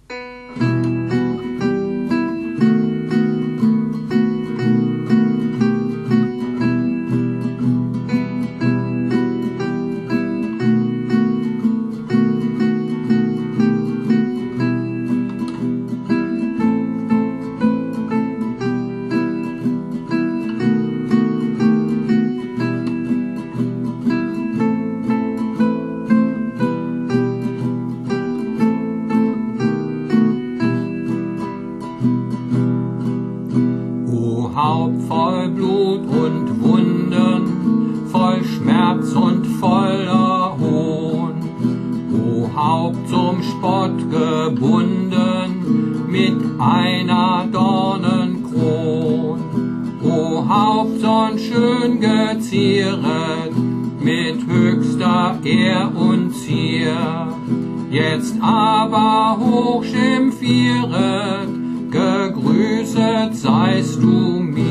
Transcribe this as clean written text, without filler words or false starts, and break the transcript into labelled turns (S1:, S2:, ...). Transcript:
S1: Haupt voll Blut und Wunden, voll Schmerz und voller Hohn. O Haupt zum Spott gebunden, mit einer Dornenkron. O Haupt sonn schön gezieret, mit höchster Ehr und Zier. Jetzt aber hoch schimpfieret, gegrüßet seist du mir.